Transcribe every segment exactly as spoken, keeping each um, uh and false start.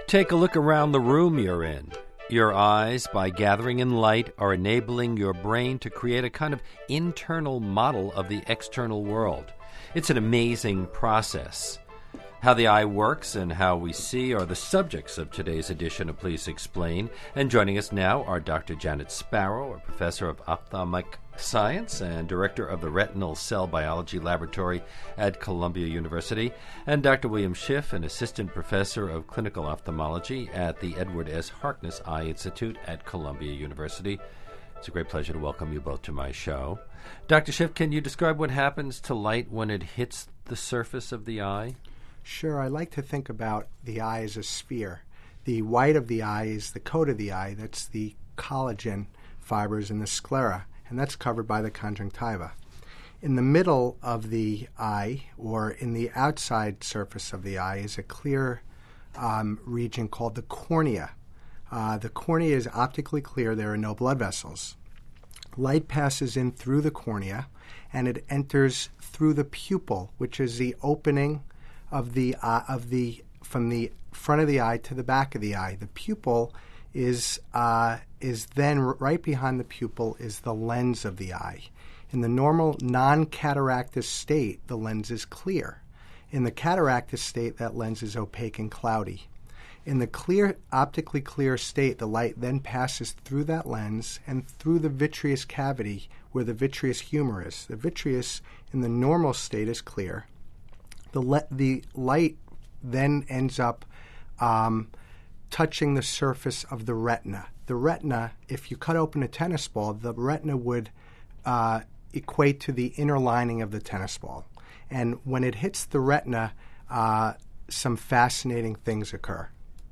Take a look around the room you're in. Your eyes, by gathering in light, are enabling your brain to create a kind of internal model of the external world. It's an amazing process. How the eye works and how we see are the subjects of today's edition of Please Explain. And joining us now are Doctor Janet Sparrow, a professor of ophthalmic science and director of the Retinal Cell Biology Laboratory at Columbia University, and Doctor William Schiff, an assistant professor of clinical ophthalmology at the Edward S. Harkness Eye Institute at Columbia University. It's a great pleasure to welcome you both to my show. Doctor Schiff, can you describe what happens to light when it hits the surface of the eye? Sure. I like to think about the eye as a sphere. The white of the eye is the coat of the eye. That's the collagen fibers in the sclera, and that's covered by the conjunctiva. In the middle of the eye, or in the outside surface of the eye, is a clear um, region called the cornea. Uh, the cornea is optically clear. There are no blood vessels. Light passes in through the cornea, and it enters through the pupil, which is the opening of the uh, of the from the front of the eye to the back of the eye. The pupil is uh, is then right behind the pupil is the lens of the eye. In the normal non-cataractous state, the lens is clear. In the cataractous state, that lens is opaque and cloudy. In the clear, optically clear state, the light then passes through that lens and through the vitreous cavity where the vitreous humor is. The vitreous in the normal state is clear. The, le- the light then ends up um, touching the surface of the retina. The retina, if you cut open a tennis ball, the retina would uh, equate to the inner lining of the tennis ball. And when it hits the retina, uh, some fascinating things occur.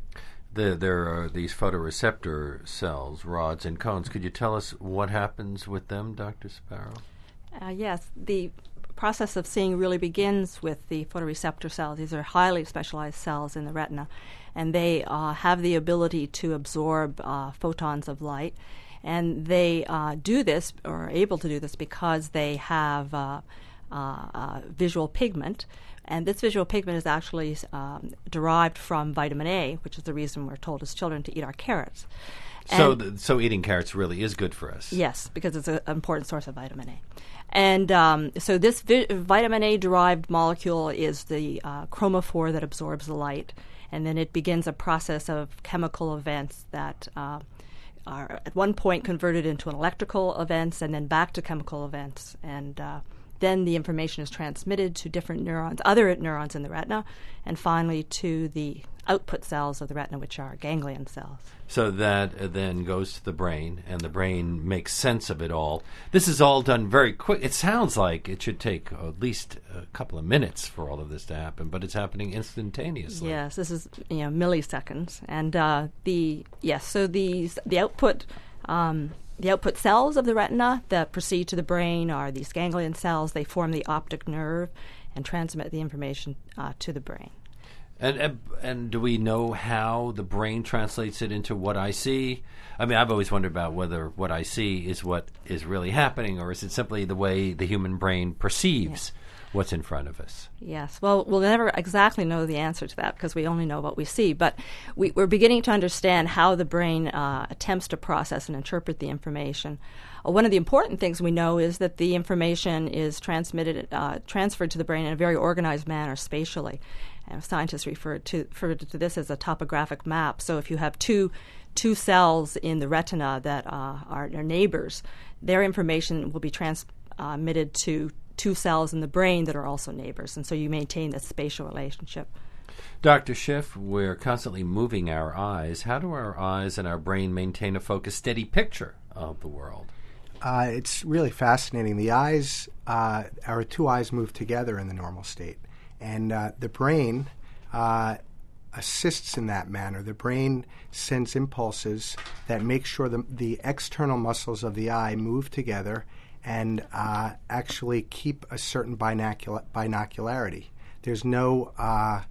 The, there are these photoreceptor cells, rods and cones. Could you tell us what happens with them, Doctor Sparrow? Uh, yes, the process of seeing really begins with the photoreceptor cells. These are highly specialized cells in the retina, and they uh, have the ability to absorb uh, photons of light. And they uh, do this, or are able to do this, because they have uh, uh, uh, visual pigment. And this visual pigment is actually um, derived from vitamin A, which is the reason we're told as children to eat our carrots. So, th- so eating carrots really is good for us. Yes, because it's a, an important source of vitamin A. And um, so this vi- vitamin A-derived molecule is the uh, chromophore that absorbs the light, and then it begins a process of chemical events that uh, are at one point converted into an electrical events and then back to chemical events. And uh, then the information is transmitted to different neurons, other neurons in the retina, and finally to the output cells of the retina, which are ganglion cells. So that uh, then goes to the brain, and the brain makes sense of it all. This is all done very quick. It sounds like it should take at least a couple of minutes for all of this to happen, but it's happening instantaneously. Yes, this is you know milliseconds, and uh, the yes. So these the output. Um, The output cells of the retina that proceed to the brain are these ganglion cells. They form the optic nerve and transmit the information uh, to the brain. And, and and do we know how the brain translates it into what I see? I mean, I've always wondered about whether what I see is what is really happening, or is it simply the way the human brain perceives yeah. what's in front of us? Yes. Well, we'll never exactly know the answer to that because we only know what we see. But we, we're beginning to understand how the brain uh, attempts to process and interpret the information. Uh, one of the important things we know is that the information is transmitted, uh, transferred to the brain in a very organized manner spatially. And scientists refer to, refer to this as a topographic map. So if you have two two cells in the retina that uh, are, are neighbors, their information will be transmitted to two cells in the brain that are also neighbors, and so you maintain this spatial relationship. Doctor Schiff, we're constantly moving our eyes. How do our eyes and our brain maintain a focused, steady picture of the world? Uh, it's really fascinating. The eyes, uh, our two eyes move together in the normal state, and uh, the brain uh, assists in that manner. The brain sends impulses that make sure the, the external muscles of the eye move together and uh, actually keep a certain binocula- binocularity. There's no uh,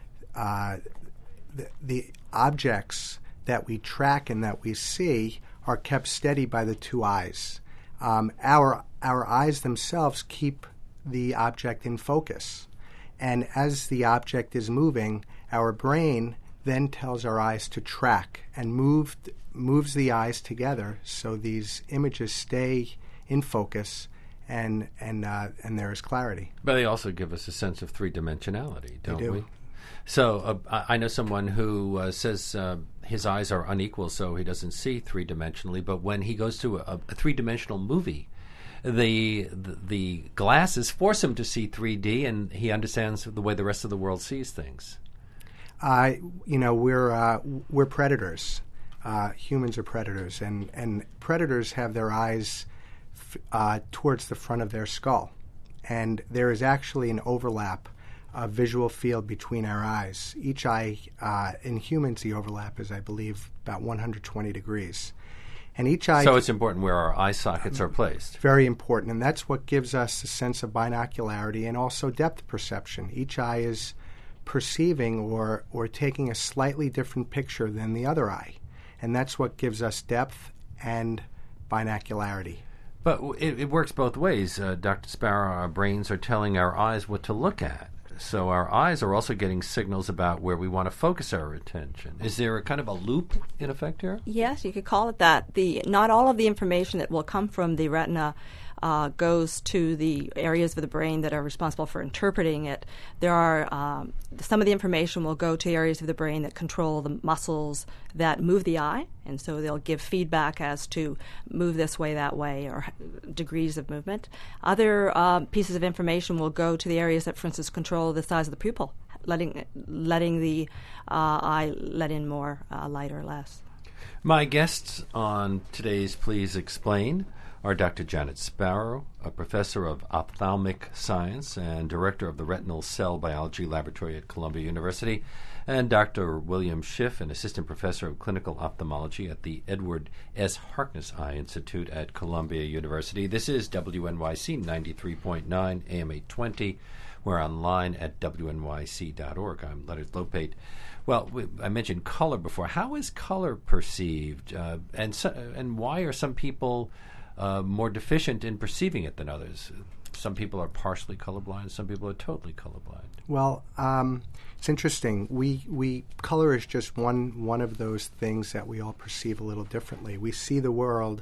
uh, the, the objects that we track and that we see are kept steady by the two eyes. Um, our our eyes themselves keep the object in focus, and as the object is moving, our brain then tells our eyes to track and move, moves the eyes together so these images stay in focus and and uh, and there is clarity. But they also give us a sense of three-dimensionality, don't They do. we? So uh, I I know someone who uh, says uh, his eyes are unequal, so he doesn't see three-dimensionally, but when he goes to a, a three-dimensional movie, the, the the glasses force him to see three D, and he understands the way the rest of the world sees things. Uh, you know, we're uh, we're predators. Uh, humans are predators, and, and predators have their eyes f- uh, towards the front of their skull, and there is actually an overlap, a visual field between our eyes. Each eye, uh, in humans, the overlap is, I believe, about one hundred twenty degrees, and each eye. So it's important where our eye sockets are placed. Very important, and that's what gives us a sense of binocularity and also depth perception. Each eye is perceiving or or taking a slightly different picture than the other eye, and that's what gives us depth and binocularity. But w- it, it works both ways, uh, Doctor Sparrow. Our brains are telling our eyes what to look at. So our eyes are also getting signals about where we want to focus our attention. Is there a kind of a loop in effect here? Yes, you could call it that. The not all of the information that will come from the retina uh, goes to the areas of the brain that are responsible for interpreting it. There are um, some of the information will go to areas of the brain that control the muscles that move the eye, and so they'll give feedback as to move this way, that way, or degrees of movement. Other um, pieces of information will go to the areas that, for instance, control the size of the pupil, letting letting the uh, eye let in more uh, light or less. My guests on today's Please Explain are Doctor Janet Sparrow, a professor of ophthalmic science and director of the Retinal Cell Biology Laboratory at Columbia University, and Doctor William Schiff, an assistant professor of clinical ophthalmology at the Edward S. Harkness Eye Institute at Columbia University. This is W N Y C ninety-three point nine A M eight twenty. We're online at W N Y C dot org. I'm Leonard Lopate. Well, we, I mentioned color before. How is color perceived, uh, and so, and why are some people uh, more deficient in perceiving it than others? Some people are partially colorblind. Some people are totally colorblind. Well, um, it's interesting. We we color is just one one of those things that we all perceive a little differently. We see the world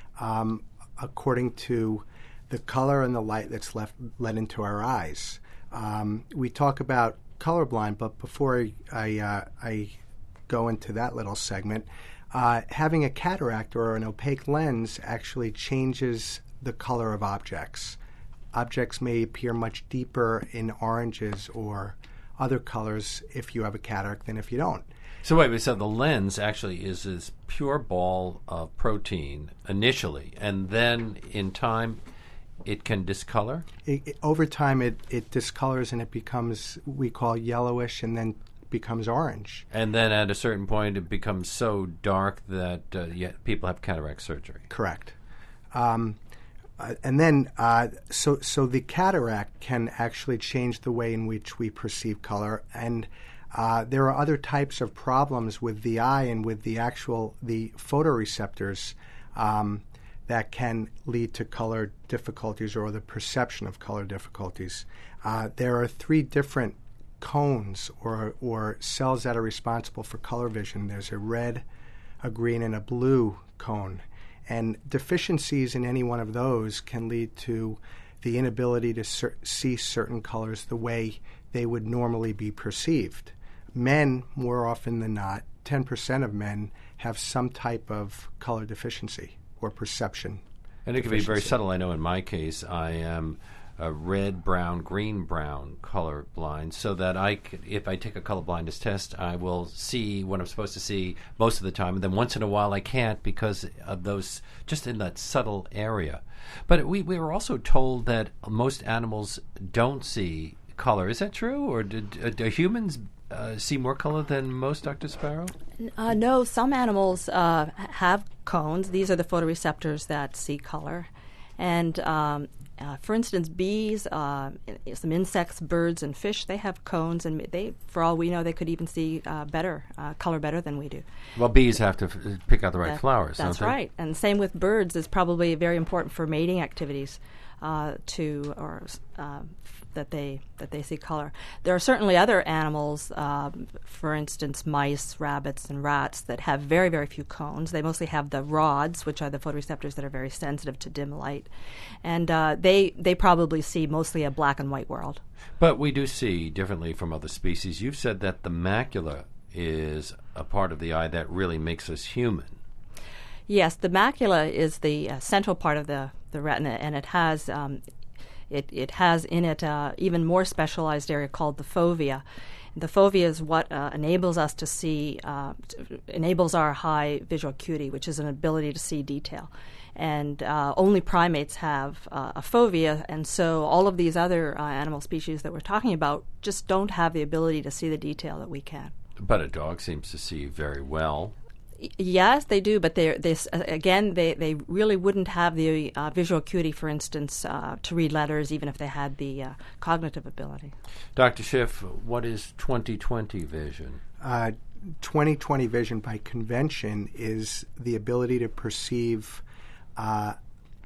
um, according to the color and the light that's left let into our eyes. Um, we talk about colorblind, but before I I, uh, I go into that little segment, uh, having a cataract or an opaque lens actually changes the color of objects. Objects may appear much deeper in oranges or other colors if you have a cataract than if you don't. So wait, so the lens actually is this pure ball of protein initially, and then in time it can discolor? It, it, over time it, it discolors and it becomes, we call yellowish, and then becomes orange. And then at a certain point it becomes so dark that uh, yeah, people have cataract surgery. Correct. Um, Uh, and then, uh, so so the cataract can actually change the way in which we perceive color, and uh, there are other types of problems with the eye and with the actual the photoreceptors um, that can lead to color difficulties or the perception of color difficulties. Uh, there are three different cones or or cells that are responsible for color vision. There's a red, a green, and a blue cone. And deficiencies in any one of those can lead to the inability to cer- see certain colors the way they would normally be perceived. Men, more often than not, ten percent of men have some type of color deficiency or perception. And it can be very deficiency. subtle. I know in my case, I am a red, brown, green, brown color blind, so that I, c- if I take a color blindness test, I will see what I'm supposed to see most of the time, and then once in a while I can't because of those, just in that subtle area. But we, we were also told that most animals don't see color. Is that true, or do, do humans uh, see more color than most, Doctor Sparrow? Uh, no, some animals uh, have cones. These are the photoreceptors that see color. And um, uh, for instance, bees, uh, some insects, birds, and fish, they have cones, and they, for all we know, they could even see uh, better, uh, color better than we do. Well, bees have to f- pick out the right That- flowers, That's don't they? right. And same with birds is probably very important for mating activities uh, to or uh, that they that they see color. There are certainly other animals, uh, for instance, mice, rabbits, and rats that have very very few cones. They mostly have the rods, which are the photoreceptors that are very sensitive to dim light, and uh, they they probably see mostly a black and white world. But we do see differently from other species. You've said that the macula is a part of the eye that really makes us human. Yes, the macula is the uh, central part of the, the retina, and it has um, it it has in it uh, even more specialized area called the fovea. The fovea is what uh, enables us to see, uh, t- enables our high visual acuity, which is an ability to see detail. And uh, only primates have uh, a fovea, and so all of these other uh, animal species that we're talking about just don't have the ability to see the detail that we can. But a dog seems to see very well. Yes, they do, but they they uh, again they, they really wouldn't have the uh, visual acuity, for instance, uh, to read letters, even if they had the uh, cognitive ability. Doctor Schiff, what is twenty twenty vision? Uh, twenty twenty vision, by convention, is the ability to perceive uh,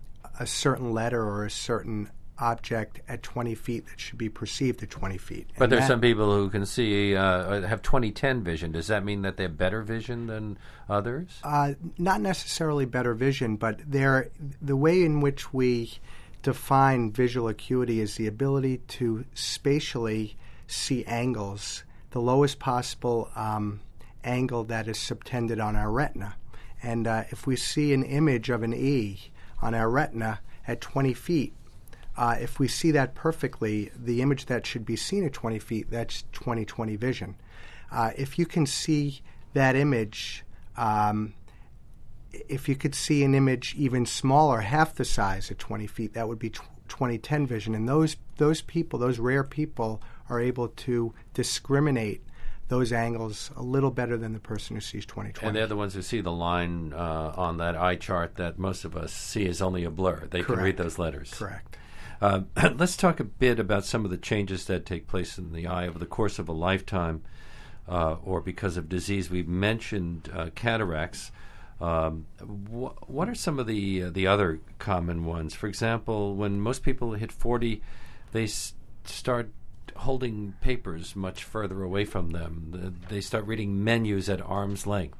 a certain letter or a certain object at twenty feet that should be perceived at twenty feet. But And there's that- some people who can see, uh, have twenty ten vision. Does that mean that they have better vision than others? Uh, not necessarily better vision, but they're, the way in which we define visual acuity is the ability to spatially see angles, the lowest possible um, angle that is subtended on our retina. And uh, if we see an image of an E on our retina at twenty feet, uh, if we see that perfectly, the image that should be seen at twenty feet, that's twenty twenty vision. Uh, if you can see that image, um, if you could see an image even smaller, half the size at twenty feet, that would be twenty ten vision. And those those people, those rare people, are able to discriminate those angles a little better than the person who sees twenty twenty. And they're the ones who see the line uh, on that eye chart that most of us see is only a blur. They Correct. can read those letters. Correct. Uh, let's talk a bit about some of the changes that take place in the eye over the course of a lifetime uh, or because of disease. We've mentioned uh, cataracts. Um, wh- what are some of the uh, the other common ones? For example, when most people hit forty, they s- start holding papers much further away from them. The, they start reading menus at arm's length.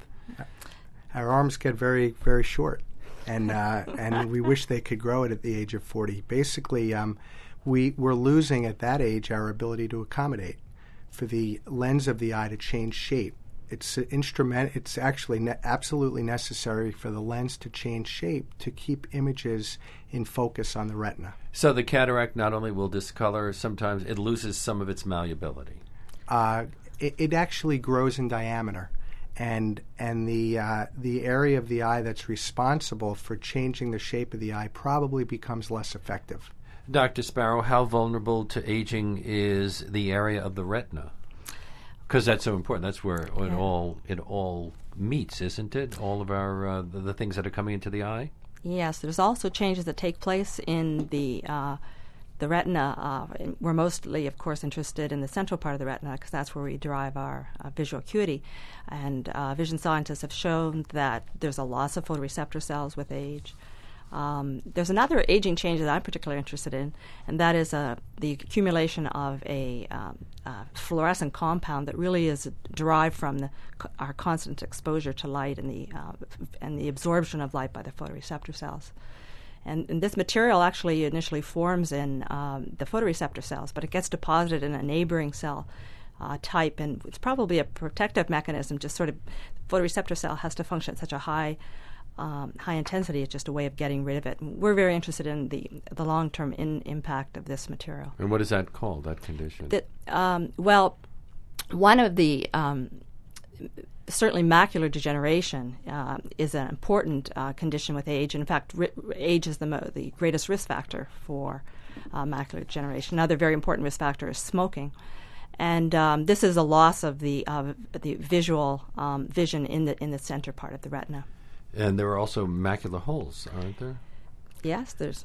Our arms get very, very short, and uh, and we wish they could grow it at the age of forty. Basically, um, we, we're losing at that age our ability to accommodate for the lens of the eye to change shape. It's an instrument. It's actually ne- absolutely necessary for the lens to change shape to keep images in focus on the retina. So the cataract not only will discolor, sometimes it loses some of its malleability. Uh, it, it actually grows in diameter, and and the uh, the area of the eye that's responsible for changing the shape of the eye probably becomes less effective. Doctor Sparrow, how vulnerable to aging is the area of the retina? Because that's so important. That's where it Yeah. all it all meets, isn't it? All of our uh, the, the things that are coming into the eye. Yes, there's also changes that take place in the uh, the retina. Uh, and we're mostly, of course, interested in the central part of the retina because that's where we derive our uh, visual acuity. And uh, vision scientists have shown that there's a loss of photoreceptor cells with age. Um, there's another aging change that I'm particularly interested in, and that is uh, the accumulation of a um, uh, fluorescent compound that really is derived from the, co- our constant exposure to light and the uh, and the absorption of light by the photoreceptor cells. And, and this material actually initially forms in um, the photoreceptor cells, but it gets deposited in a neighboring cell uh, type, and it's probably a protective mechanism. Just sort of, photoreceptor cell has to function at such a high Um, high intensity. It's just a way of getting rid of it. And we're very interested in the the long-term in, impact of this material. And what is that called, that condition? That, um, well, one of the, um, certainly macular degeneration uh, is an important uh, condition with age. In fact, ri- age is the, mo- the greatest risk factor for uh, macular degeneration. Another very important risk factor is smoking. And um, this is a loss of the, uh, the visual um, vision in the in the center part of the retina. And there are also macular holes, aren't there? Yes, there's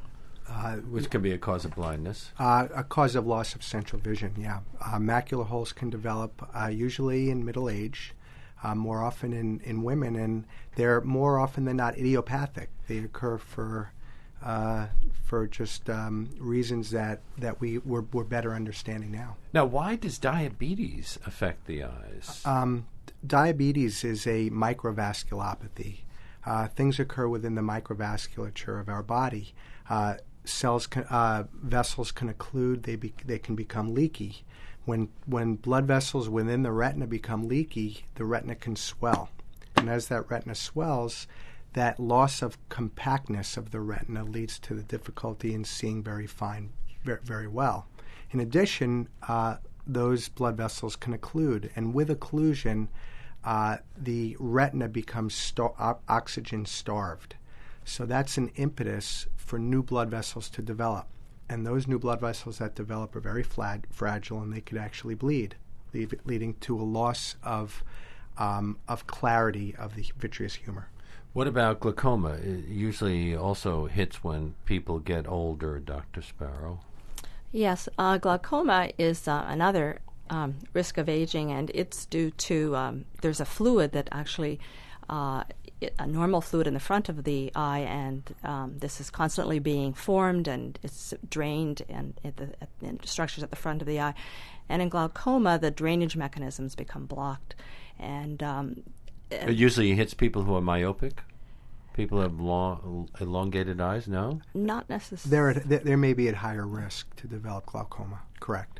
Uh, Which can be a cause of blindness. Uh, a cause of loss of central vision, yeah. Uh, macular holes can develop uh, usually in middle age, uh, more often in, in women, and they're more often than not idiopathic. They occur for uh, for just um, reasons that, that we, we're, we're better understanding now. Now, why does diabetes affect the eyes? Um, diabetes is a microvasculopathy. Uh, things occur within the microvasculature of our body. Uh, cells, can, uh, vessels can occlude. They be, they can become leaky. When when blood vessels within the retina become leaky, the retina can swell, and as that retina swells, that loss of compactness of the retina leads to the difficulty in seeing very fine, very, very well. In addition, uh, those blood vessels can occlude, and with occlusion, uh, the retina becomes star- op- oxygen starved. So that's an impetus for new blood vessels to develop. And those new blood vessels that develop are very flag- fragile, and they could actually bleed, leave, leading to a loss of um, of clarity of the vitreous humor. What about glaucoma? It usually also hits when people get older, Doctor Sparrow. Yes, uh, glaucoma is uh, another um, risk of aging, and it's due to um, there's a fluid that actually uh, it, a normal fluid in the front of the eye, and um, this is constantly being formed, and it's drained and at the, at, in structures at the front of the eye. And in glaucoma, the drainage mechanisms become blocked, and um, it usually hits people who are myopic. People who have long, elongated eyes. No, not necessarily. They're at, they may be at higher risk to develop glaucoma. Correct.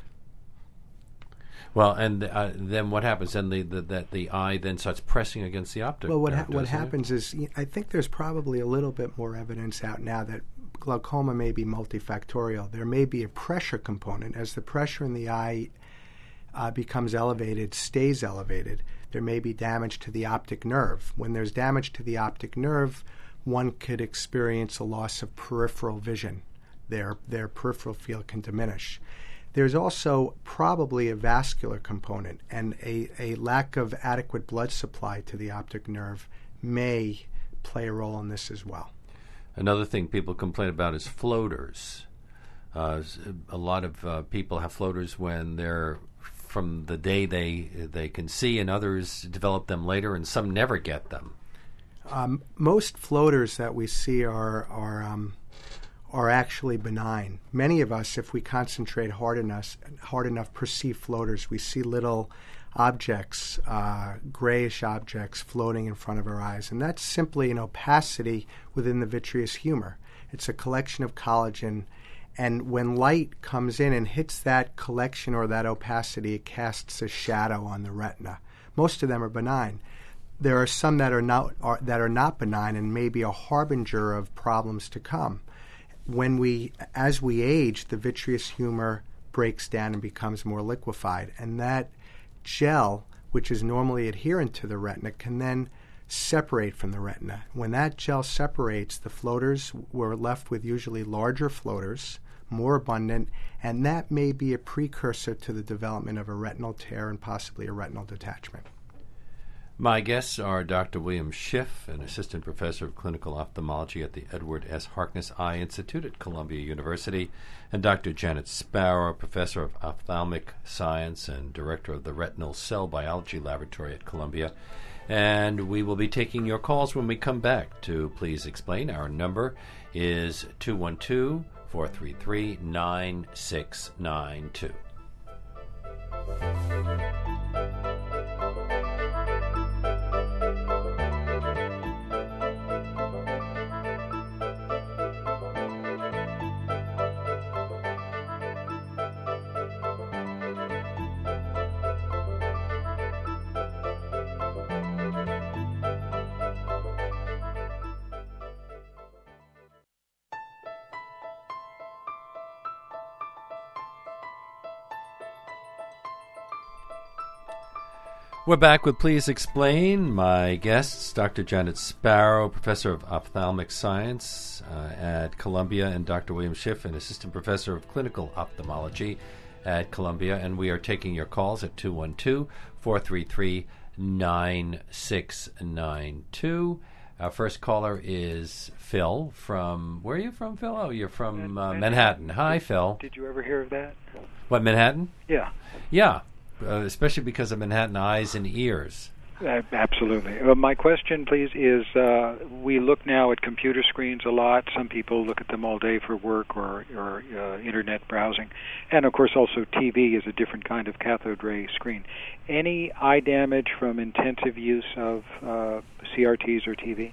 Well, and uh, then what happens? Then the, the that the eye then starts pressing against the optic. Well, what nerve, ha- what doesn't happens it? is I think there's probably a little bit more evidence out now that glaucoma may be multifactorial. There may be a pressure component. As the pressure in the eye uh, becomes elevated, stays elevated, there may be damage to the optic nerve. When there's damage to the optic nerve, one could experience a loss of peripheral vision. Their their peripheral field can diminish. There's also probably a vascular component, and a, a lack of adequate blood supply to the optic nerve may play a role in this as well. Another thing people complain about is floaters. Uh, a lot of uh, people have floaters when they're from the day they they can see, and others develop them later, and some never get them. Um, most floaters that we see are are um, are actually benign. Many of us, if we concentrate hard enough, hard enough, perceive floaters. We see little objects, uh, grayish objects, floating in front of our eyes, and that's simply an opacity within the vitreous humor. It's a collection of collagen. And when light comes in and hits that collection or that opacity, it casts a shadow on the retina. Most of them are benign. There are some that are not are, that are not benign and may be a harbinger of problems to come. When we, as we age, the vitreous humor breaks down and becomes more liquefied, and that gel, which is normally adherent to the retina, can then separate from the retina. When that gel separates, the floaters, we're left with usually larger floaters, more abundant, and that may be a precursor to the development of a retinal tear and possibly a retinal detachment. My guests are Doctor William Schiff, an assistant professor of clinical ophthalmology at the Edward S. Harkness Eye Institute at Columbia University, and Doctor Janet Sparrow, professor of ophthalmic science and director of the Retinal Cell Biology Laboratory at Columbia. And we will be taking your calls when we come back to Please Explain. Our number is two one two, four three three, nine six nine two. We're back with Please Explain. My guests, Doctor Janet Sparrow, professor of ophthalmic science uh, at Columbia, and Doctor William Schiff, an assistant professor of clinical ophthalmology at Columbia. And we are taking your calls at two one two, four three three, nine six nine two. Our first caller is Phil from, where are you from, Phil? Oh, you're from uh, Manhattan. Hi, did, Phil. Did you ever hear of that? What, Manhattan? Yeah. Yeah, uh, especially because of Manhattan eyes and ears. Uh, absolutely. Uh, my question, please, is uh, we look now at computer screens a lot. Some people look at them all day for work or, or uh, Internet browsing. And, of course, also T V is a different kind of cathode ray screen. Any eye damage from intensive use of uh, C R Ts or T V?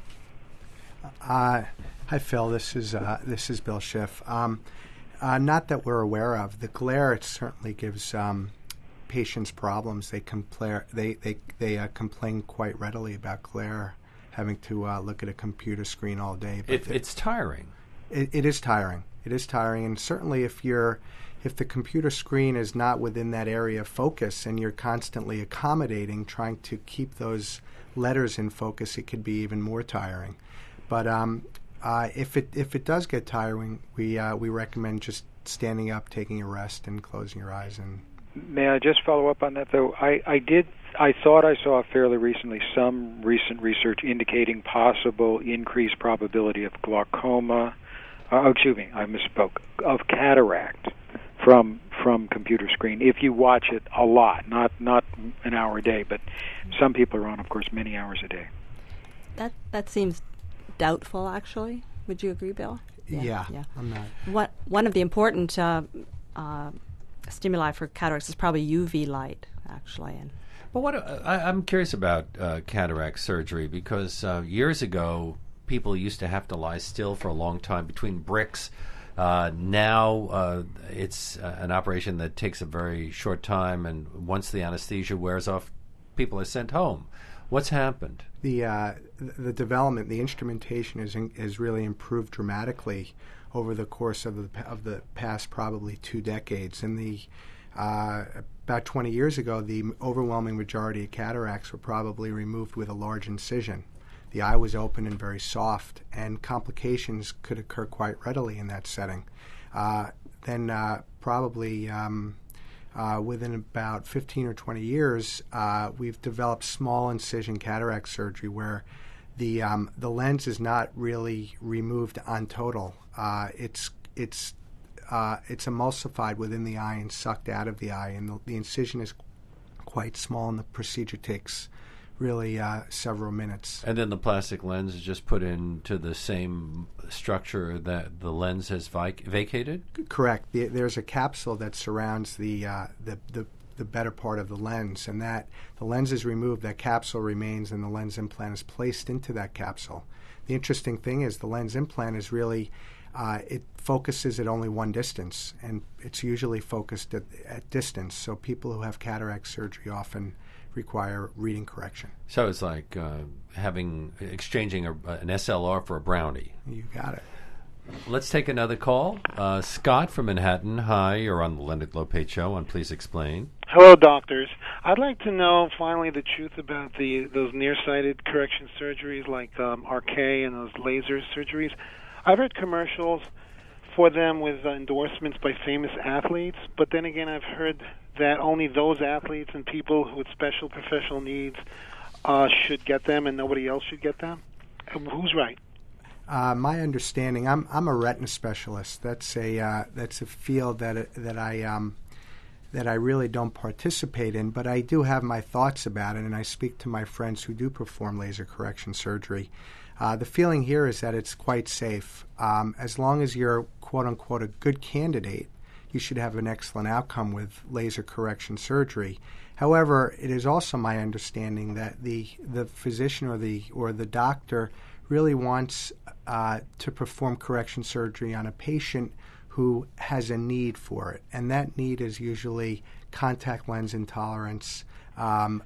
Uh, hi, Phil. This is uh, this is Bill Schiff. Um, uh, not that we're aware of. The glare, it certainly gives Um, patients problems. They complain. They they they uh, complain quite readily about glare, having to uh, look at a computer screen all day. But It, it's tiring. It, it is tiring. It is tiring, and certainly if you're if the computer screen is not within that area of focus, and you're constantly accommodating, trying to keep those letters in focus, it could be even more tiring. But um, uh, if it if it does get tiring, we uh, we recommend just standing up, taking a rest, and closing your eyes and. May I just follow up on that, though? I, I did. I thought I saw fairly recently some recent research indicating possible increased probability of glaucoma. Uh, oh, excuse me, I misspoke. Of cataract from from computer screen. If you watch it a lot, not not an hour a day, but some people are on, of course, many hours a day. That that seems doubtful, actually. Would you agree, Bill? Yeah, yeah. yeah. I'm not. What one of the important uh, uh, stimuli for cataracts is probably U V light, actually. And But what uh, I, I'm curious about uh, cataract surgery because uh, years ago people used to have to lie still for a long time between bricks. Uh, now uh, it's uh, an operation that takes a very short time, and once the anesthesia wears off, people are sent home. What's happened? The uh, the development, the instrumentation is in, is really improved dramatically over the course of the of the past probably two decades. In the uh, about twenty years ago, the overwhelming majority of cataracts were probably removed with a large incision. The eye was open and very soft, and complications could occur quite readily in that setting. Uh, then uh, probably um, uh, within about fifteen or twenty years, uh, we've developed small incision cataract surgery where the um, the lens is not really removed on total. Uh, it's it's uh, it's emulsified within the eye and sucked out of the eye, and the, the incision is quite small, and the procedure takes really uh, several minutes. And then the plastic lens is just put into the same structure that the lens has vic- vacated? Correct. The, there's a capsule that surrounds the, uh, the the the better part of the lens, and that the lens is removed, that capsule remains, and the lens implant is placed into that capsule. The interesting thing is the lens implant is really uh, it focuses at only one distance, and it's usually focused at, at distance. So people who have cataract surgery often require reading correction. So it's like uh, having exchanging a, an S L R for a brownie. You got it. Let's take another call. Uh, Scott from Manhattan. Hi, you're on the Leonard Lopate Show on Please Explain. Hello, doctors. I'd like to know finally the truth about the those nearsighted correction surgeries like um, R K and those laser surgeries. I've heard commercials for them with uh, endorsements by famous athletes, but then again I've heard that only those athletes and people with special professional needs uh, should get them and nobody else should get them. Who's right? Uh, my understanding, I'm I'm a retina specialist. That's a uh, that's a field that that I um, that I really don't participate in, but I do have my thoughts about it, and I speak to my friends who do perform laser correction surgery. Uh, the feeling here is that it's quite safe. Um, as long as you're quote unquote a good candidate, you should have an excellent outcome with laser correction surgery. However, it is also my understanding that the the physician or the or the doctor really wants uh, to perform correction surgery on a patient who has a need for it, and that need is usually contact lens intolerance. Um,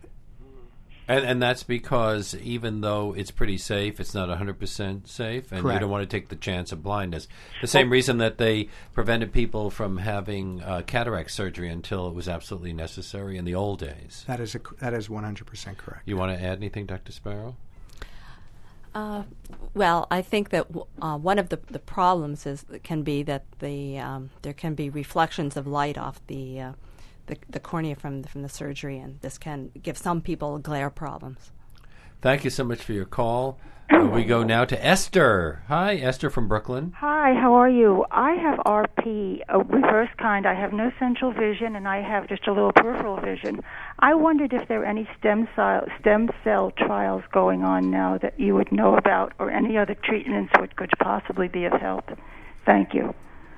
and, and that's because even though it's pretty safe, it's not one hundred percent safe, and Correct. You don't want to take the chance of blindness. The same well, reason that they prevented people from having uh, cataract surgery until it was absolutely necessary in the old days. That is a, that is one hundred percent correct. You want to add anything, Doctor Sparrow? Uh, well, I think that w- uh, one of the, the problems is can be that the um, there can be reflections of light off the uh, the, the cornea from the, from the surgery, and this can give some people glare problems. Thank you so much for your call. Uh, we go now to Esther. Hi, Esther from Brooklyn. Hi, how are you? I have R P, a reverse kind. I have no central vision, and I have just a little peripheral vision. I wondered if there are any stem cell, stem cell trials going on now that you would know about, or any other treatments which could possibly be of help. Thank you.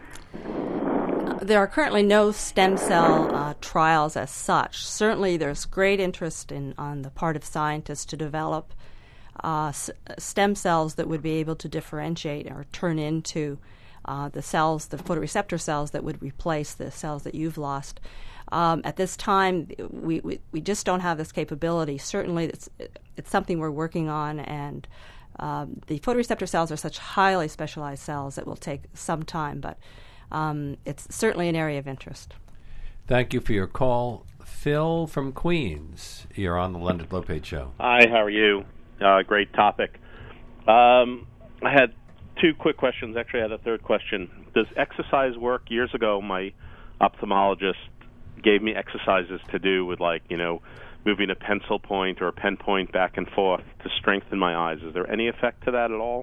There are currently no stem cell uh, trials as such. Certainly there's great interest in on the part of scientists to develop uh, s- stem cells that would be able to differentiate or turn into uh, the cells, the photoreceptor cells that would replace the cells that you've lost. Um, at this time, we, we, we just don't have this capability. Certainly it's, it's something we're working on, and um, the photoreceptor cells are such highly specialized cells that will take some time, but Um, it's certainly an area of interest. Thank you for your call. Phil from Queens, you're on the Leonard Lopate Show. Hi, how are you? Uh, great topic. Um, I had two quick questions. Actually, I had a third question. Does exercise work? Years ago, my ophthalmologist gave me exercises to do with, like, you know, moving a pencil point or a pen point back and forth to strengthen my eyes. Is there any effect to that at all?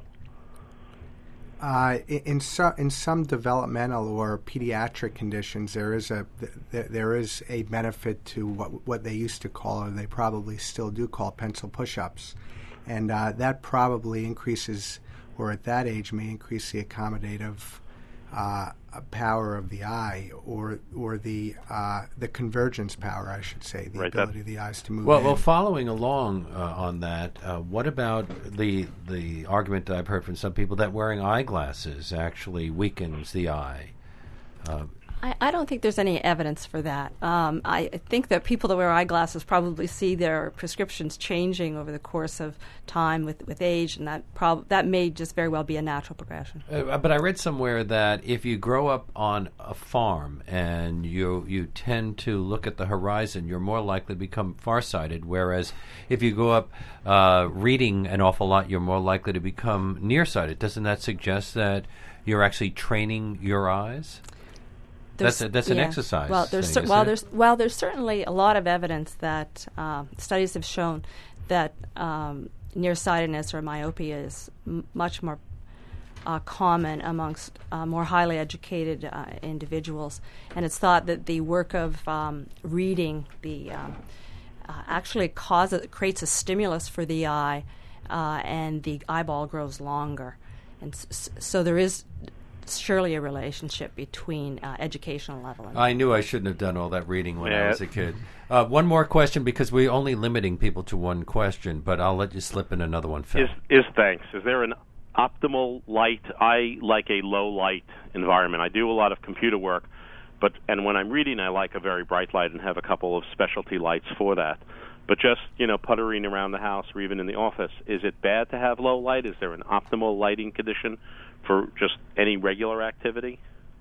Uh, in so, in some developmental or pediatric conditions, there is a th- there is a benefit to what what they used to call, or they probably still do call, pencil push-ups, and uh, that probably increases, or at that age may increase the accommodative uh, power of the eye, or or the uh, the convergence power, I should say, the right, ability that, of the eyes to move. Well, in. well, following along uh, on that, uh, what about the the argument that I've heard from some people that wearing eyeglasses actually weakens the eye? Uh, I, I don't think there's any evidence for that. Um, I think that people that wear eyeglasses probably see their prescriptions changing over the course of time with, with age, and that prob- that may just very well be a natural progression. Uh, but I read somewhere that if you grow up on a farm and you you tend to look at the horizon, you're more likely to become farsighted, whereas if you go up uh, reading an awful lot, you're more likely to become nearsighted. Doesn't that suggest that you're actually training your eyes? There's, that's a, that's yeah. an exercise. Well, there's thing, cer- isn't well, it? there's well, there's certainly a lot of evidence that uh, studies have shown that um, nearsightedness or myopia is m- much more uh, common amongst uh, more highly educated uh, individuals, and it's thought that the work of um, reading the um, uh, actually causes creates a stimulus for the eye, uh, and the eyeball grows longer, and s- so there is surely a relationship between uh, educational level and I knew I shouldn't have done all that reading when Yeah. I was a kid. Uh, one more question, because we're only limiting people to one question, but I'll let you slip in another one, Phil. Is, is thanks. Is there an optimal light? I like a low light environment. I do a lot of computer work, but and when I'm reading, I like a very bright light and have a couple of specialty lights for that. But just, you know, puttering around the house or even in the office, is it bad to have low light? Is there an optimal lighting condition for just any regular activity?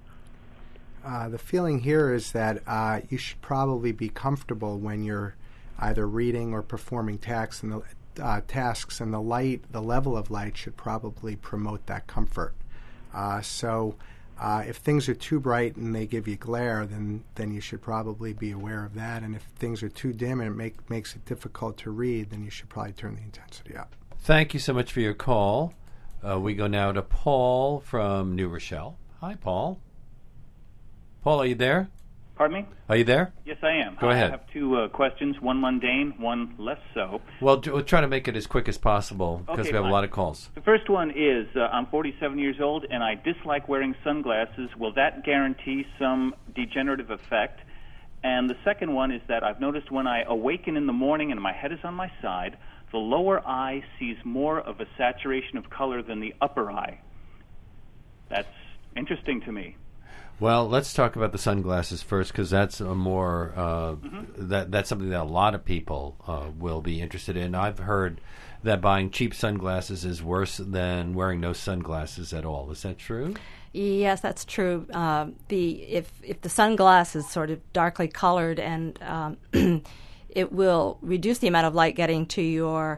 Uh, the feeling here is that uh, you should probably be comfortable when you're either reading or performing tasks, and the uh, tasks, and the light, the level of light should probably promote that comfort. Uh, so, uh, if things are too bright and they give you glare, then then you should probably be aware of that. And if things are too dim and it make, makes it difficult to read, then you should probably turn the intensity up. Thank you so much for your call. Uh, we go now to Paul from New Rochelle. Hi, Paul. Paul, are you there? Pardon me? Are you there? Yes, I am. Go ahead. I have two uh, questions, one mundane, one less so. Well, do, we'll try to make it as quick as possible because Okay, we have fine. a lot of calls. The first one is, uh, I'm forty-seven years old, and I dislike wearing sunglasses. Will that guarantee some degenerative effect? And the second one is that I've noticed when I awaken in the morning and my head is on my side, the lower eye sees more of a saturation of color than the upper eye. That's interesting to me. Well, let's talk about the sunglasses first, because that's a more uh, Mm-hmm. that that's something that a lot of people uh, will be interested in. I've heard that buying cheap sunglasses is worse than wearing no sunglasses at all. Is that true? Yes, that's true. Um, the if if the sunglass is sort of darkly colored, and um, it will reduce the amount of light getting to your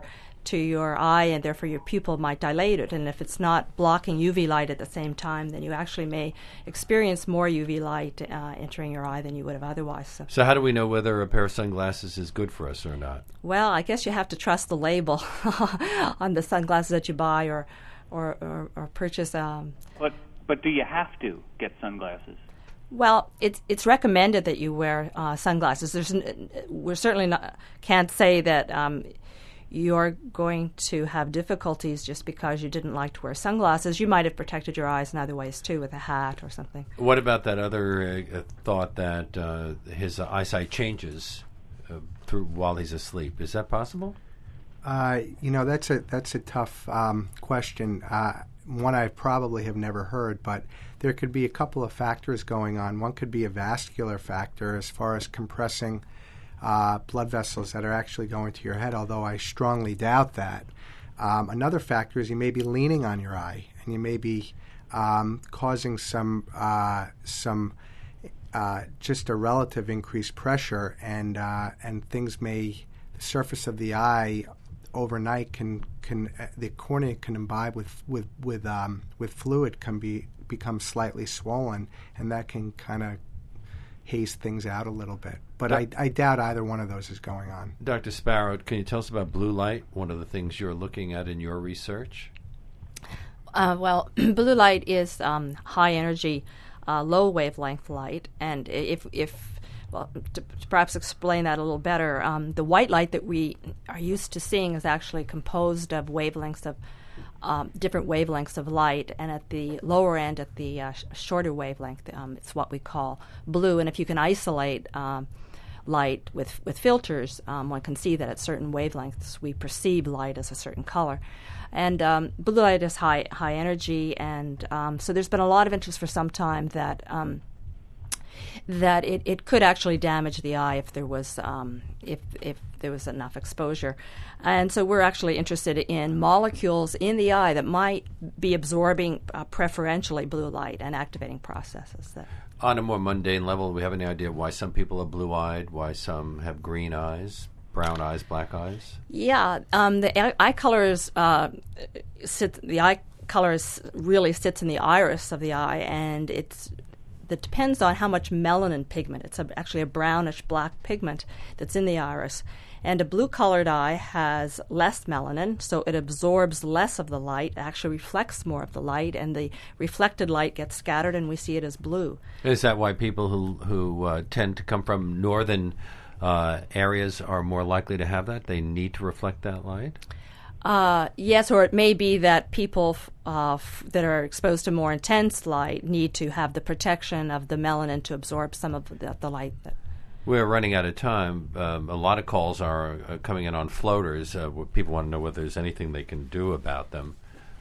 to your eye, and therefore your pupil might dilate it. And if it's not blocking U V light at the same time, then you actually may experience more U V light uh, entering your eye than you would have otherwise. So. so how do we know whether a pair of sunglasses is good for us or not? Well, I guess you have to trust the label on the sunglasses that you buy or or, or, or purchase. Um, but but do you have to get sunglasses? Well, it's it's recommended that you wear uh, sunglasses. There's n- we're certainly not can't say that um, you're going to have difficulties just because you didn't like to wear sunglasses. You might have protected your eyes in other ways too, with a hat or something. What about that other uh, thought that uh, his uh, eyesight changes uh, through while he's asleep? Is that possible? Uh, you know, that's a that's a tough um, question. Uh, one I probably have never heard, but there could be a couple of factors going on. One could be a vascular factor as far as compressing uh, blood vessels that are actually going to your head, although I strongly doubt that. Um, another factor is you may be leaning on your eye, and you may be um, causing some uh, some uh, just a relative increased pressure, and uh, and things may, the surface of the eye overnight can can uh, the cornea can imbibe with with with um, with fluid, can be become slightly swollen, and that can kind of haze things out a little bit. But I, I doubt either one of those is going on. Doctor Sparrow, can you tell us about blue light? One of the things you're looking at in your research. Uh, well, blue light is um, high energy, uh, low wavelength light, and if if well, to, to perhaps explain that a little better, um, the white light that we are used to seeing is actually composed of wavelengths of um, different wavelengths of light, and at the lower end, at the uh, sh- shorter wavelength, um, it's what we call blue. And if you can isolate um, light with with filters, um, one can see that at certain wavelengths we perceive light as a certain color. And um, blue light is high high energy, and um, so there's been a lot of interest for some time that um, that it, it could actually damage the eye if there was um, if if there was enough exposure. And so we're actually interested in molecules in the eye that might be absorbing uh, preferentially blue light and activating processes. That On a more mundane level, do we have any idea why some people are blue-eyed, why some have green eyes, brown eyes, black eyes? Yeah, um, the eye, eye colors uh, sit. The eye colors really sits in the iris of the eye, and it's that depends on how much melanin pigment. It's a, actually a brownish black pigment that's in the iris. And a blue-colored eye has less melanin, so it absorbs less of the light, actually reflects more of the light, and the reflected light gets scattered, and we see it as blue. Is that why people who who uh, tend to come from northern uh, areas are more likely to have that? They need to reflect that light? Uh, yes, or it may be that people f- uh, f- that are exposed to more intense light need to have the protection of the melanin to absorb some of the, the light. That We're running out of time. Um, a lot of calls are uh, coming in on floaters. Uh, where people want to know whether there's anything they can do about them.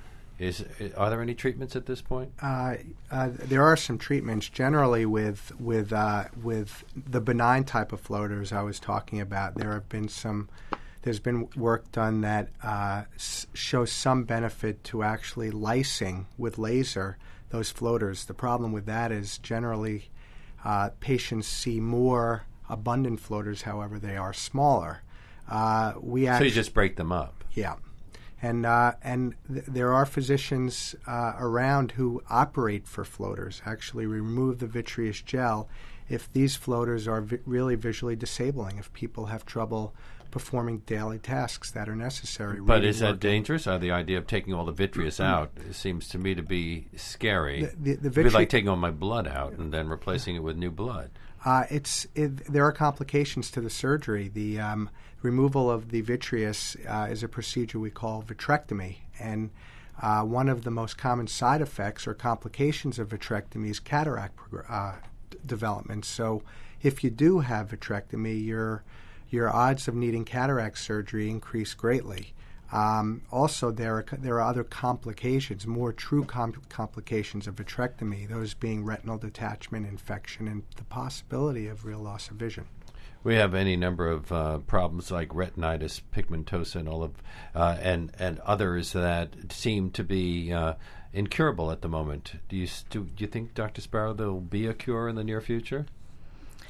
Is Are there any treatments at this point? Uh, uh, there are some treatments generally with with uh, with the benign type of floaters I was talking about. There have been some. There's been work done that uh, s- shows some benefit to actually lysing with laser those floaters. The problem with that is generally uh, patients see more abundant floaters, however they are smaller. Uh, we So actually, you just break them up. Yeah. And uh, and th- there are physicians uh, around who operate for floaters, actually remove the vitreous gel if these floaters are vi- really visually disabling, if people have trouble performing daily tasks that are necessary. But reading, is that working. dangerous? Or the idea of taking all the vitreous out it seems to me to be scary. The, the, the It'd be vitreous, like taking all my blood out and then replacing it with new blood. Uh, it's it, there are complications to the surgery. The um, removal of the vitreous uh, is a procedure we call vitrectomy, and uh, one of the most common side effects or complications of vitrectomy is cataract progr- uh, d- development. So, if you do have vitrectomy, your your odds of needing cataract surgery increase greatly. Um, also, there are there are other complications, more true com- complications of vitrectomy, those being retinal detachment, infection, and the possibility of real loss of vision. We have any number of uh, problems like retinitis pigmentosa and all of uh, and and others that seem to be uh, incurable at the moment. Do you do, do you think, Doctor Sparrow, there will be a cure in the near future?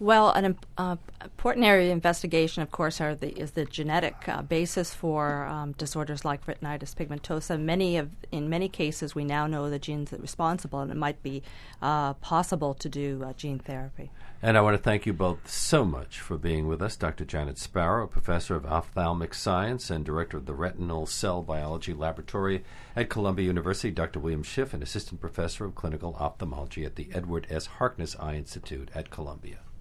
Well, an imp- uh, important area of investigation, of course, are the, is the genetic uh, basis for um, disorders like retinitis pigmentosa. Many of, in many cases, we now know the genes that are responsible, and it might be uh, possible to do uh, gene therapy. And I want to thank you both so much for being with us. Doctor Janet Sparrow, professor of ophthalmic science and director of the Retinal Cell Biology Laboratory at Columbia University. Doctor William Schiff, an assistant professor of clinical ophthalmology at the Edward S. Harkness Eye Institute at Columbia.